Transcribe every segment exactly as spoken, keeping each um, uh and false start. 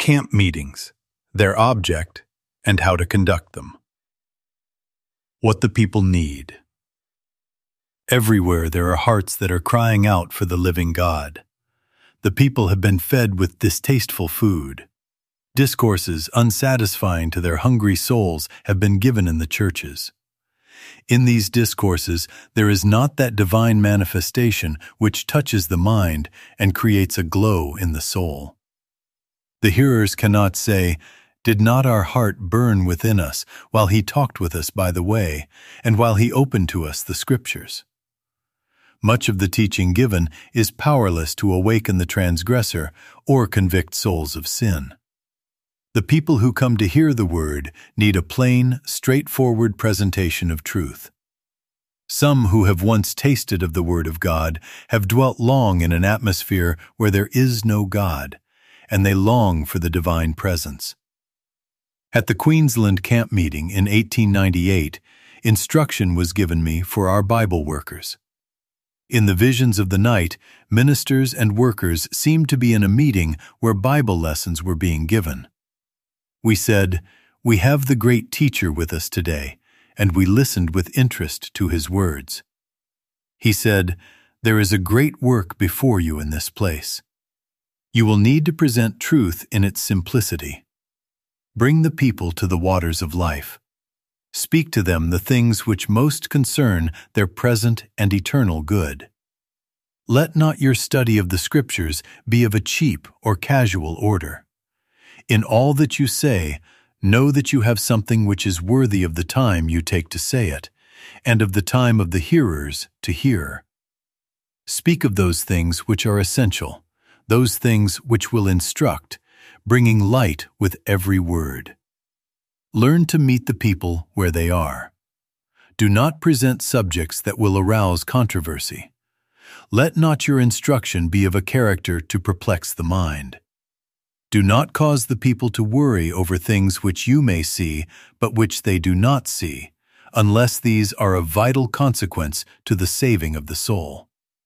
Camp meetings, their object, and how to conduct them. What the people need. Everywhere there are hearts that are crying out for the living God. The people have been fed with distasteful food. Discourses unsatisfying to their hungry souls have been given in the churches. In these discourses, there is not that divine manifestation which touches the mind and creates a glow in the soul. The hearers cannot say, "Did not our heart burn within us while he talked with us by the way, and while he opened to us the Scriptures?" Much of the teaching given is powerless to awaken the transgressor or convict souls of sin. The people who come to hear the Word need a plain, straightforward presentation of truth. Some who have once tasted of the Word of God have dwelt long in an atmosphere where there is no God, and they long for the divine presence. At the Queensland camp meeting in eighteen ninety-eight, instruction was given me for our Bible workers. In the visions of the night, ministers and workers seemed to be in a meeting where Bible lessons were being given. We said, "We have the great teacher with us today," and we listened with interest to his words. He said, "There is a great work before you in this place. You will need to present truth in its simplicity. Bring the people to the waters of life. Speak to them the things which most concern their present and eternal good. Let not your study of the Scriptures be of a cheap or casual order. In all that you say, know that you have something which is worthy of the time you take to say it, and of the time of the hearers to hear. Speak of those things which are essential, those things which will instruct, bringing light with every word. Learn to meet the people where they are. Do not present subjects that will arouse controversy. Let not your instruction be of a character to perplex the mind. Do not cause the people to worry over things which you may see, but which they do not see, unless these are of vital consequence to the saving of the soul.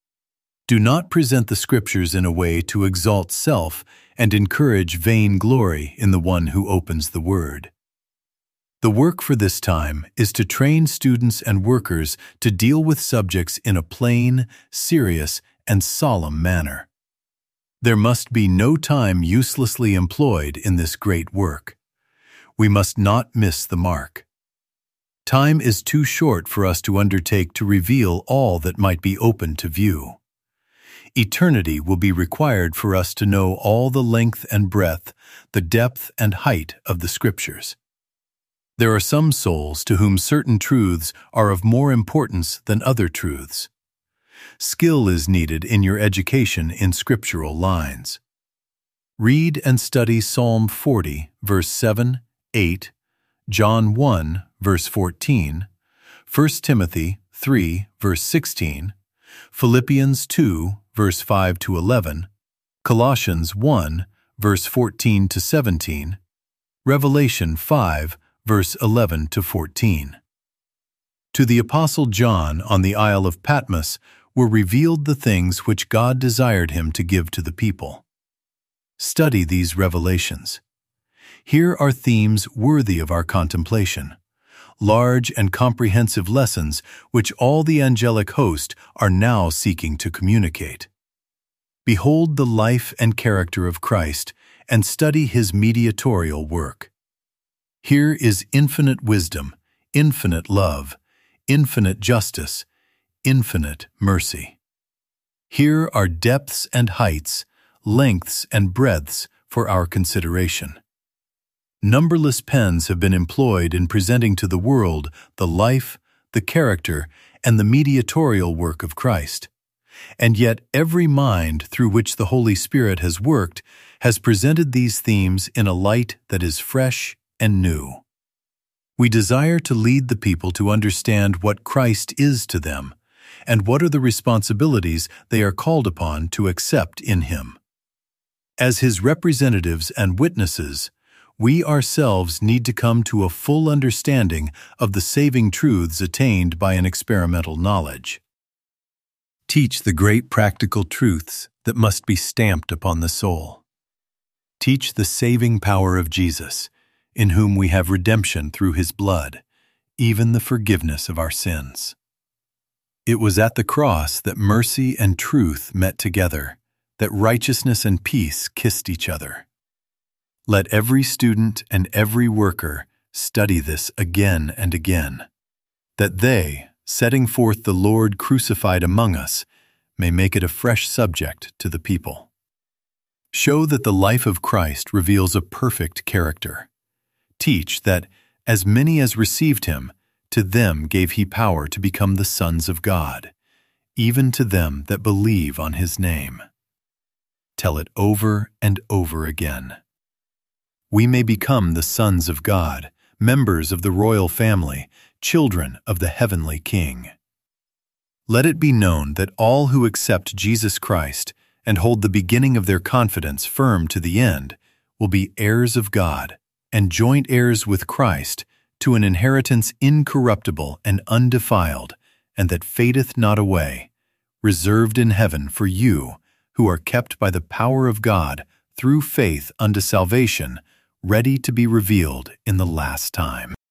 Do not present the Scriptures in a way to exalt self and encourage vain glory in the one who opens the Word. The work for this time is to train students and workers to deal with subjects in a plain, serious, and solemn manner. There must be no time uselessly employed in this great work. We must not miss the mark. Time is too short for us to undertake to reveal all that might be open to view. Eternity will be required for us to know all the length and breadth, the depth and height of the Scriptures. There are some souls to whom certain truths are of more importance than other truths. Skill is needed in your education in scriptural lines. Read and study Psalm forty, verse seven, eight, John one, verse fourteen, First Timothy three, verse sixteen, Philippians two, verse five to eleven, Colossians one, verse fourteen to seventeen, Revelation five, verse eleven to fourteen. To the Apostle John on the Isle of Patmos were revealed the things which God desired him to give to the people. Study these revelations. Here are themes worthy of our contemplation, large and comprehensive lessons which all the angelic host are now seeking to communicate. Behold the life and character of Christ and study his mediatorial work. Here is infinite wisdom, infinite love, infinite justice, infinite mercy. Here are depths and heights, lengths and breadths for our consideration. Numberless pens have been employed in presenting to the world the life, the character, and the mediatorial work of Christ. And yet every mind through which the Holy Spirit has worked has presented these themes in a light that is fresh and new. We desire to lead the people to understand what Christ is to them, and what are the responsibilities they are called upon to accept in Him. As His representatives and witnesses, we ourselves need to come to a full understanding of the saving truths attained by an experimental knowledge. Teach the great practical truths that must be stamped upon the soul. Teach the saving power of Jesus, in whom we have redemption through his blood, even the forgiveness of our sins. It was at the cross that mercy and truth met together, that righteousness and peace kissed each other. Let every student and every worker study this again and again, that they, setting forth the Lord crucified among us, may make it a fresh subject to the people. Show that the life of Christ reveals a perfect character. Teach that, as many as received him, to them gave he power to become the sons of God, even to them that believe on his name. Tell it over and over again. We may become the sons of God, members of the royal family, children of the heavenly King. Let it be known that all who accept Jesus Christ and hold the beginning of their confidence firm to the end will be heirs of God and joint heirs with Christ to an inheritance incorruptible and undefiled, and that fadeth not away, reserved in heaven for you who are kept by the power of God through faith unto salvation, ready to be revealed in the last time.